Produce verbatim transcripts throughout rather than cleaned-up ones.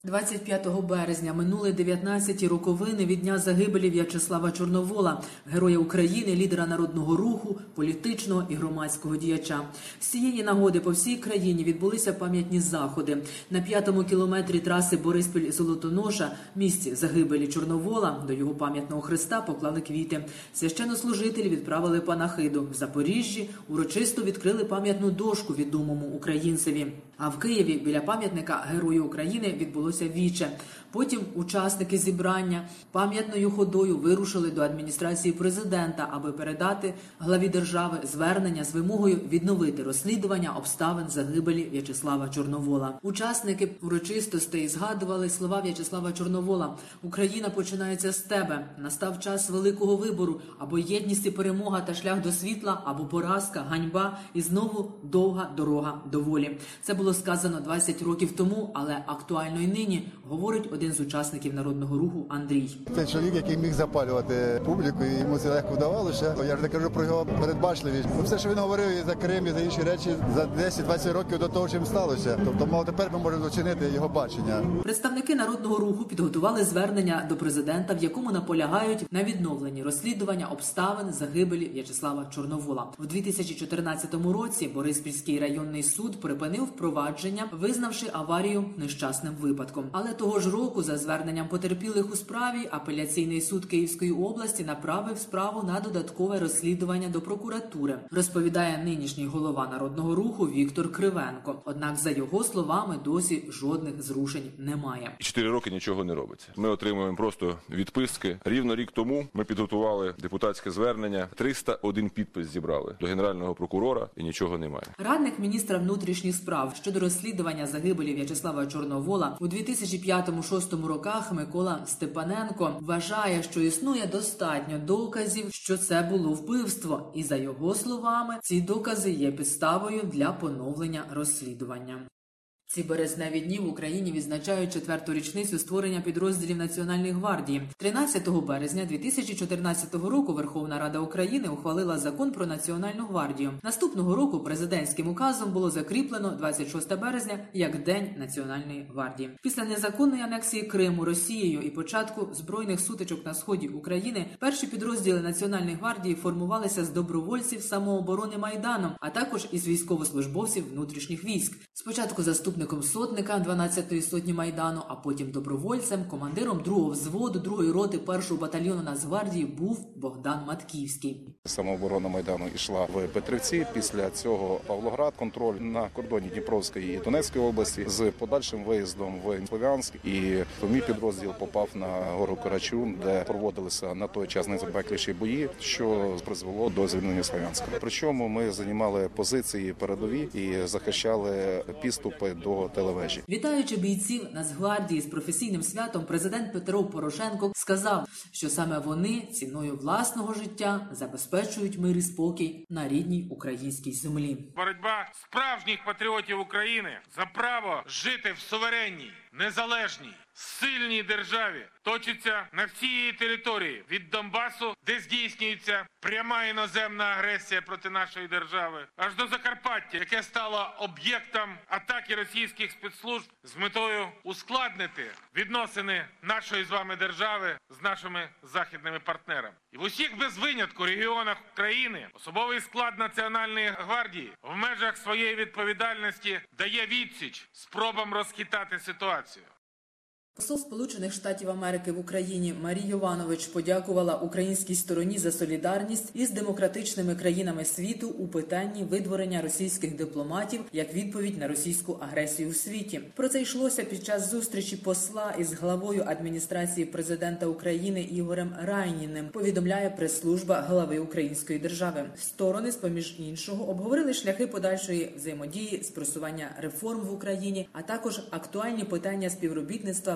двадцять п'ятого березня минули дев'ятнадцяті роковини від дня загибелі В'ячеслава Чорновола, героя України, лідера народного руху, політичного і громадського діяча. З цієї нагоди по всій країні відбулися пам'ятні заходи. На п'ятому кілометрі траси Бориспіль-Золотоноша, місці загибелі Чорновола, до його пам'ятного хреста поклали квіти. Священнослужителі відправили панахиду. В Запоріжжі урочисто відкрили пам'ятну дошку відомому українцеві. А в Києві біля пам'ятника Герою України відбулося віче. Потім учасники зібрання пам'ятною ходою вирушили до адміністрації президента, аби передати главі держави звернення з вимогою відновити розслідування обставин загибелі В'ячеслава Чорновола. Учасники урочистостей згадували слова В'ячеслава Чорновола: «Україна починається з тебе. Настав час великого вибору. Або єдність і перемога та шлях до світла, або поразка, ганьба і знову довга дорога до волі». Це було сказано двадцять років тому, але актуально й нині, говорить один з учасників народного руху Андрій. Це чоловік, який міг запалювати публіку, і йому це легко вдавалося. Я ж не кажу про його передбачливість. Все, що він говорив і за Крим, і за інші речі, за десять-двадцять років до того, чим сталося. Тобто, мов, тепер ми можемо оцінити його бачення. Представники народного руху підготували звернення до президента, в якому наполягають на відновленні розслідування обставин загибелі В'ячеслава Чорновола. У дві тисячі чотирнадцятому році Бориспільський районний суд припинив провадження, визнавши аварію нещасним випадком. Але того ж року, за зверненням потерпілих у справі, апеляційний суд Київської області направив справу на додаткове розслідування до прокуратури, розповідає нинішній голова народного руху Віктор Кривенко. Однак, за його словами, досі жодних зрушень немає. Чотири роки нічого не робиться. Ми отримуємо просто відписки. Рівно рік тому ми підготували депутатське звернення, триста один підпис зібрали до генерального прокурора, і нічого немає. Радник міністра внутрішніх справ щодо розслідування загибелі В'ячеслава Чорновола у дві тисячі п'ятому-шостому роках Микола Степаненко вважає, що існує достатньо доказів, що це було вбивство. І, за його словами, ці докази є підставою для поновлення розслідування. Ці березневі дні в Україні відзначають четверту річницю створення підрозділів Національної гвардії. тринадцятого березня дві тисячі чотирнадцятого року Верховна Рада України ухвалила закон про Національну гвардію. Наступного року президентським указом було закріплено двадцять шостого березня як День Національної гвардії. Після незаконної анексії Криму Росією і початку збройних сутичок на сході України перші підрозділи Національної гвардії формувалися з добровольців самооборони Майданом, а також із військовослужбовців внутрішніх військ. Спочатку заступник сотника дванадцятої сотні Майдану, а потім добровольцем, командиром другого взводу другої роти першого батальйону Нацгвардії був Богдан Матківський. Самооборона Майдану йшла в Петрівці, після цього Павлоград, контроль на кордоні Дніпровської і Донецької області з подальшим виїздом в Слов'янськ. І мій підрозділ попав на гору Карачун, де проводилися на той час найзапекліші бої, що призвело до звільнення Слов'янська. Причому ми займали позиції передові і захищали підступи до телевежі. Вітаючи бійців Нацгвардії з професійним святом, президент Петро Порошенко сказав, що саме вони ціною власного життя забезпечують мир і спокій на рідній українській землі. Боротьба справжніх патріотів України за право жити в суверенній, незалежній, сильній державі точиться на всій її території, від Донбасу, де здійснюється пряма іноземна агресія проти нашої держави, аж до Закарпаття, яке стало об'єктом атаки російських спецслужб з метою ускладнити відносини нашої з вами держави з нашими західними партнерами. І в усіх без винятку регіонах країни особовий склад Національної гвардії в межах своєї відповідальності дає відсіч спробам розхитати ситуацію. Посол Сполучених Штатів Америки в Україні Марі Йованович подякувала українській стороні за солідарність із демократичними країнами світу у питанні видворення російських дипломатів як відповідь на російську агресію в світі. Про це йшлося під час зустрічі посла із главою адміністрації президента України Ігорем Райніним, повідомляє прес-служба глави Української держави. Сторони, з-поміж іншого, обговорили шляхи подальшої взаємодії з просування реформ в Україні, а також актуальні питання співробітництва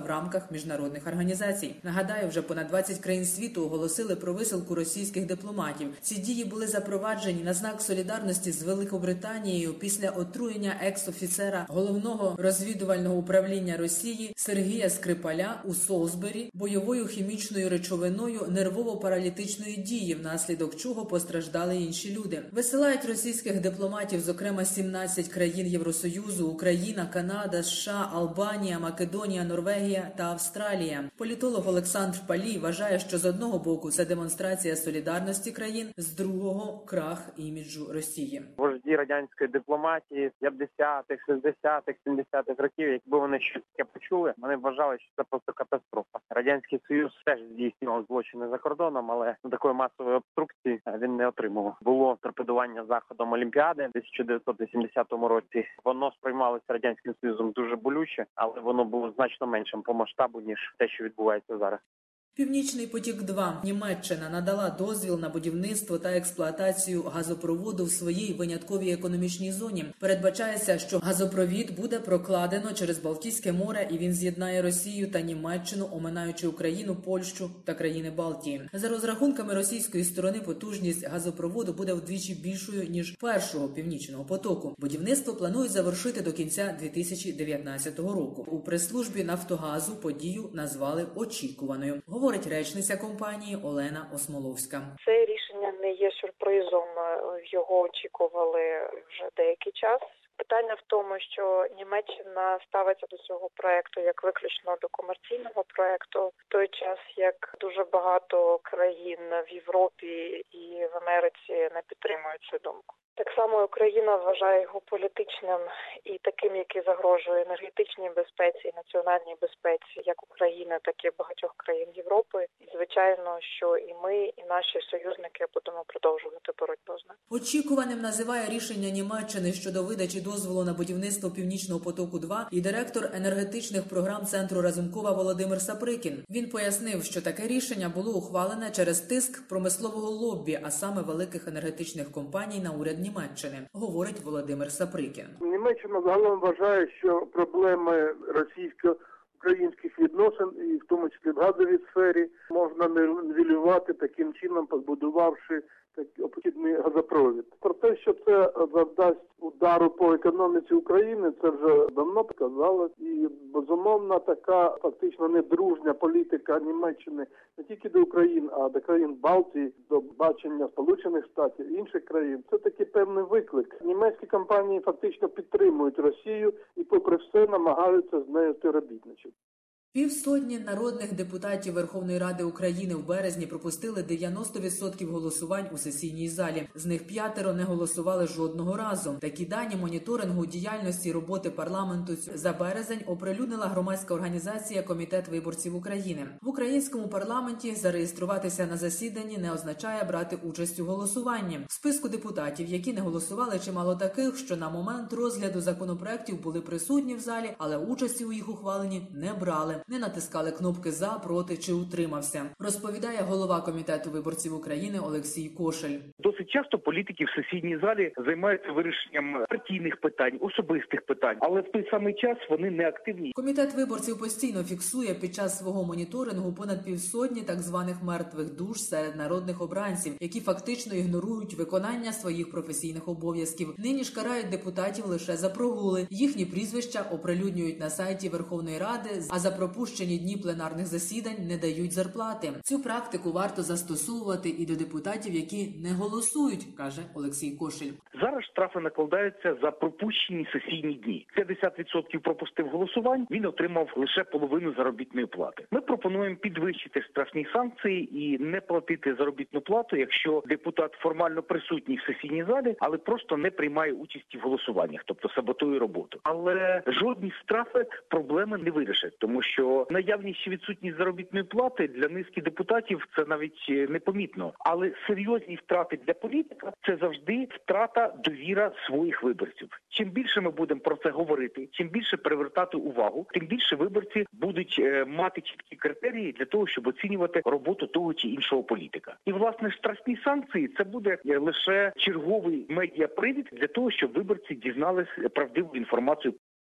в рамках міжнародних організацій. Нагадаю, вже понад двадцять країн світу оголосили про висилку російських дипломатів. Ці дії були запроваджені на знак солідарності з Великобританією після отруєння екс-офіцера головного розвідувального управління Росії Сергія Скрипаля у Солсбері бойовою хімічною речовиною нервово-паралітичної дії, внаслідок чого постраждали інші люди. Висилають російських дипломатів, зокрема, сімнадцять країн Євросоюзу, Україна, Канада, США, Албанія, Македонія, Норвегія та Австралія. Політолог Олександр Палій вважає, що з одного боку це демонстрація солідарності країн, з другого – крах іміджу Росії. Вожді радянської дипломатії п'ятдесятих, шістдесятих, сімдесятих років, якби вони щось таке почули, вони вважали, що це просто катастрофа. Радянський Союз теж здійснював злочини за кордоном, але такої масової обструкції він не отримував. Було торпедування заходом Олімпіади в тисяча дев'ятсот вісімдесятому році. Воно сприймалося Радянським Союзом дуже болюче, але воно було значно меншим по масштабу, ніж те, що відбувається зараз. Північний потік-два. Німеччина надала дозвіл на будівництво та експлуатацію газопроводу в своїй винятковій економічній зоні. Передбачається, що газопровід буде прокладено через Балтійське море і він з'єднає Росію та Німеччину, оминаючи Україну, Польщу та країни Балтії. За розрахунками російської сторони, потужність газопроводу буде вдвічі більшою, ніж першого північного потоку. Будівництво планують завершити до кінця дві тисячі дев'ятнадцятого року. У прес-службі Нафтогазу подію назвали очікуваною. Говорить речниця компанії Олена Осмоловська. Це рішення не є сюрпризом, його очікували вже деякий час. Питання в тому, що Німеччина ставиться до цього проекту як виключно до комерційного проекту, в той час як дуже багато країн в Європі і в Америці не підтримують цю думку. Так само Україна вважає його політичним і таким, який загрожує енергетичній безпеці і національній безпеці як України, так і багатьох країн Європи. І звичайно, що і ми, і наші союзники будемо продовжувати боротьбу з ним. Очікуваним називає рішення Німеччини щодо видачі дозволу на будівництво Північного потоку-два і директор енергетичних програм Центру Разумкова Володимир Саприкін. Він пояснив, що таке рішення було ухвалене через тиск промислового лоббі, а саме великих енергетичних компаній на уряд Німеччини, говорить Володимир Саприкін. Німеччина загалом вважає, що проблеми російсько-українських відносин, і в тому числі в газовій сфері, можна нівелювати таким чином, побудувавши обхідний газопровід. Про те, що це завдасть удару по економіці України, це вже давно показалось. І, безумовно, така фактично недружня політика Німеччини не тільки до України, а до країн Балтії, до бачення Сполучених Штатів і інших країн. Це такий певний виклик. Німецькі компанії фактично підтримують Росію і, попри все, намагаються з нею співробітничати. Півсотні народних депутатів Верховної Ради України в березні пропустили дев'яносто відсотків голосувань у сесійній залі. З них п'ятеро не голосували жодного разу. Такі дані моніторингу діяльності і роботи парламенту за березень оприлюднила громадська організація «Комітет виборців України». В українському парламенті зареєструватися на засіданні не означає брати участь у голосуванні. В списку депутатів, які не голосували, чимало таких, що на момент розгляду законопроєктів були присутні в залі, але участі у їх ухваленні не брали. Не натискали кнопки «за», «проти» чи «утримався», розповідає голова Комітету виборців України Олексій Кошель. Досить часто політики в сесійній залі займаються вирішенням партійних питань, особистих питань, але в той самий час вони не активні. Комітет виборців постійно фіксує під час свого моніторингу понад півсотні так званих мертвих душ серед народних обранців, які фактично ігнорують виконання своїх професійних обов'язків. Нині ж карають депутатів лише за прогули. Їхні прізвища оприлюднюють на сайті Верховної Ради, а за пропущені дні пленарних засідань не дають зарплати. Цю практику варто застосовувати і до депутатів, які не голосують, каже Олексій Кошель. Зараз штрафи накладаються за пропущені сесійні дні. п'ятдесят відсотків пропустив голосувань, він отримав лише половину заробітної плати. Ми пропонуємо підвищити штрафні санкції і не платити заробітну плату, якщо депутат формально присутній в сесійній залі, але просто не приймає участі в голосуваннях, тобто саботує роботу. Але жодні штрафи проблеми не вирішать, тому що наявність чи відсутність заробітної плати для низки депутатів це навіть непомітно. Але серйозні втрати для політика – це завжди втрата довіра своїх виборців. Чим більше ми будемо про це говорити, чим більше привертати увагу, тим більше виборці будуть мати чіткі критерії для того, щоб оцінювати роботу того чи іншого політика. І, власне, штрафні санкції – це буде лише черговий медіапривід для того, щоб виборці дізнались правдиву інформацію.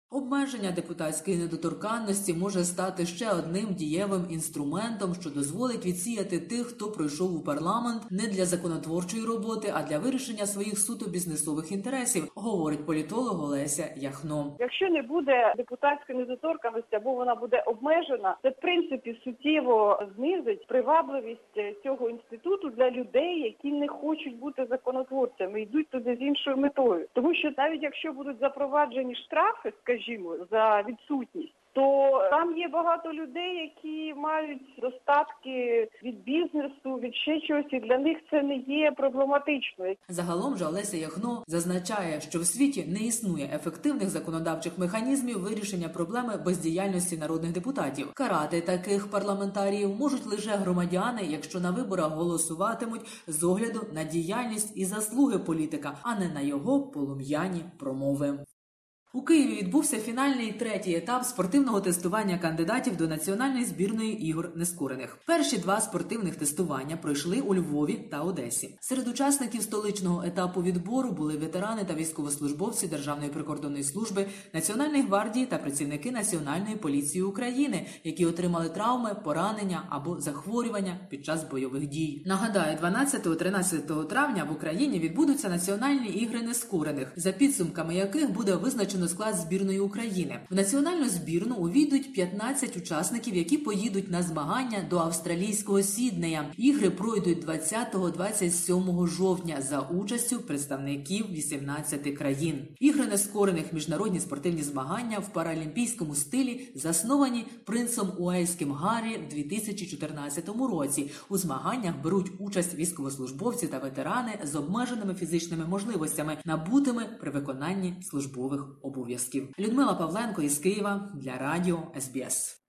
Обмеження депутатської недоторканності може стати ще одним дієвим інструментом, що дозволить відсіяти тих, хто пройшов у парламент не для законотворчої роботи, а для вирішення своїх суто бізнесових інтересів, говорить політолог Олеся Яхно. Якщо не буде депутатської недоторканності або вона буде обмежена, це в принципі суттєво знизить привабливість цього інституту для людей, які не хочуть бути законотворцями, йдуть туди з іншою метою. Тому що навіть якщо будуть запроваджені штрафи, скажімо, за відсутність, то там є багато людей, які мають достатки від бізнесу, від ще чогось, і для них це не є проблематично. Загалом же Олеся Яхно зазначає, що в світі не існує ефективних законодавчих механізмів вирішення проблеми бездіяльності народних депутатів. Карати таких парламентаріїв можуть лише громадяни, якщо на виборах голосуватимуть з огляду на діяльність і заслуги політика, а не на його полум'яні промови. У Києві відбувся фінальний третій етап спортивного тестування кандидатів до національної збірної ігор нескорених. Перші два спортивних тестування пройшли у Львові та Одесі. Серед учасників столичного етапу відбору були ветерани та військовослужбовці Державної прикордонної служби, Національної гвардії та працівники Національної поліції України, які отримали травми, поранення або захворювання під час бойових дій. Нагадаю, дванадцятого-тринадцятого травня в Україні відбудуться національні ігри нескорених, за підсумками яких буде визначено склад збірної України. В національну збірну увійдуть п'ятнадцять учасників, які поїдуть на змагання до австралійського Сіднея. Ігри пройдуть двадцятого-двадцять сьомого жовтня за участю представників вісімнадцяти країн. Ігри нескорених – міжнародні спортивні змагання в паралімпійському стилі, засновані принцем Уельським Гаррі в дві тисячі чотирнадцятому році. У змаганнях беруть участь військовослужбовці та ветерани з обмеженими фізичними можливостями, набутими при виконанні службових обов'язків. Людмила Павленко із Києва для радіо ес бі ес.